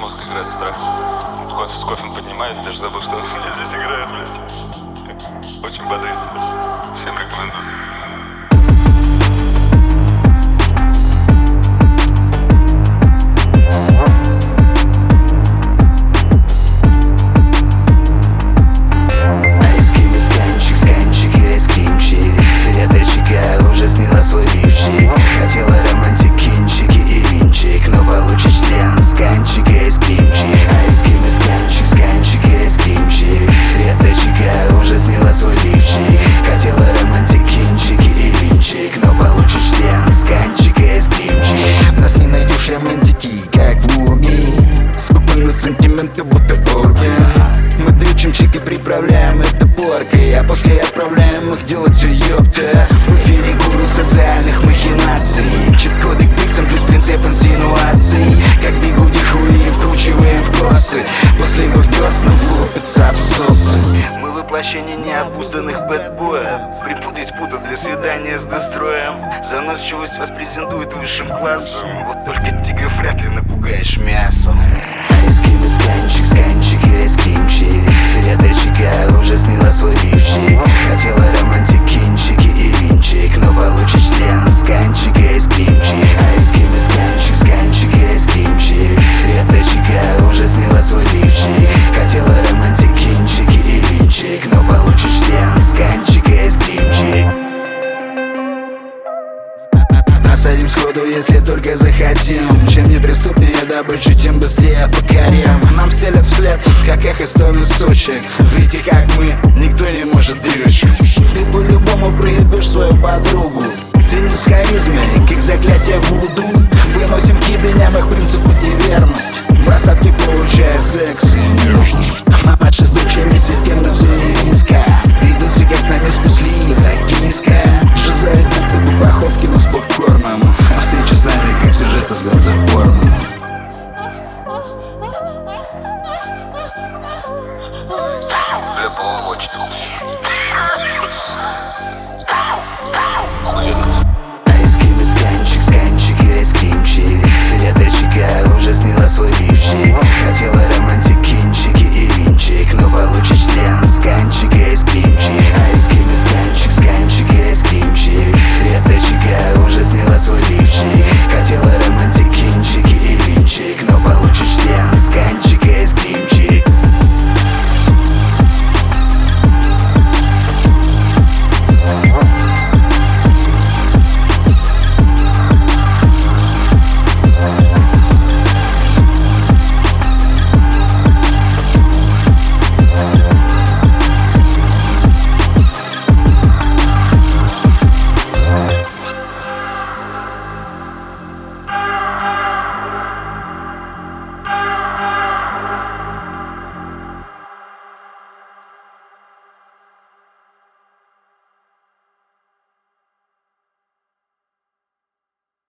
мозг играет страх. Кофе с кофе поднимаюсь, даже забыл, что меня здесь играет, блядь. Очень бодрит. Всем рекомендую. Свой лифчик. Хотела романтик, кинчики и винчик, но получишь стены с канчика и скримчик. Айским из канчик, с канчика и скримчик. Эта чика уже сняла свой лифчик. Хотела романтик, кинчики и винчик, но получишь стены с канчика и скримчик. Нас не найдешь романтики, как в уги. Скупы на сантименты, будто бургер. Мы дрючим чики, приправляем это поркой, а после отправляем их делать все, ёпта. В эфире гуру социальных махинаций, чит-коды к пиксам плюс принцип инсинуаций. Как бигуди хуи вкручиваем в косы, после их дёснам влупятся абсосы. Мы воплощение необузданных бэтбоев. Припутать путать для свидания с дестроем. Заносчивость вас презентует высшим классом. Вот только тигров вряд ли напугаешь мясом. Айским из канчик, с канчика и скримчик. Эта чика уже сняла свой лифчик. Хотела романтик, кинчики и винчик, но получишь стены с канчика и скримчик. Айским из канчик, с канчика и скримчик. Эта чика уже сняла свой лифчик. Хотела романтик, кинчики и винчик, но получишь стены с канчика и скримчик. Насадим сходу, если только захотим. Чем неприступнее добыча, тем быстрее покорим. Нам стелят вслед, как эхо стоны сучек. Выйти как мы, никто не может двигать. Ты по-любому проебешь свою подругу. Ценись в харизме, как заклятие вуду. Выносим кибеням их принципы и верность. В остатке получая секс и нежность. Мамаша с дочерьми системно в зоне риска. Ведутся как на миску слива, киска. Жизают будто бы паховки, но с попкорном. А встреча с нами, как сюжет из городопорно. Это очень Айским из канчик, с канчика и скримчик. Эта чика уже сняла свой лифчик. Хотела